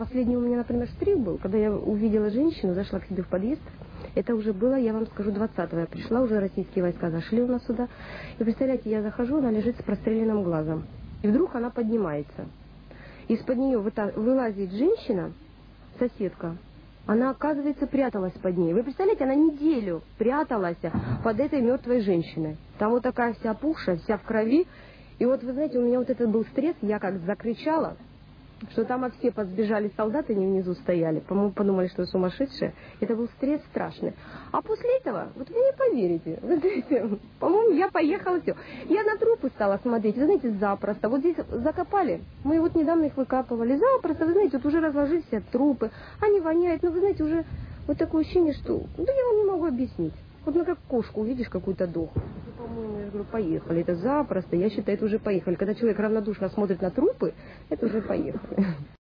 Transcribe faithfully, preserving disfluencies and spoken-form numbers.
последний у меня, например, штрих был, когда я увидела женщину, зашла к себе в подъезд. Это уже было, я вам скажу, двадцатого. Я пришла, уже российские войска зашли у нас сюда. И представляете, я захожу, она лежит с простреленным глазом. И вдруг она поднимается. Из-под нее вылазит женщина, соседка. Она, оказывается, пряталась под ней. Вы представляете, она неделю пряталась под этой мертвой женщиной. Там вот такая вся опухшая, вся в крови. И вот, вы знаете, у меня вот этот был стресс, я как закричала, что там все подбежали солдаты, они внизу стояли. По-моему, подумали, что я сумасшедшая. Это был стресс страшный. А после этого, вот вы не поверите, вы знаете, по-моему, я поехала, все. Я на трупы стала смотреть, вы знаете, запросто. Вот здесь закопали, мы вот недавно их выкапывали, запросто, вы знаете, вот уже разложились все трупы, они воняют, но вы знаете, уже вот такое ощущение, что, да я вам не могу объяснить. Вот ну как кошку увидишь какую-то дохлую. По-моему, я говорю, поехали, это запросто, я считаю, это уже поехали. Когда человек равнодушно смотрит на трупы, это уже поехали.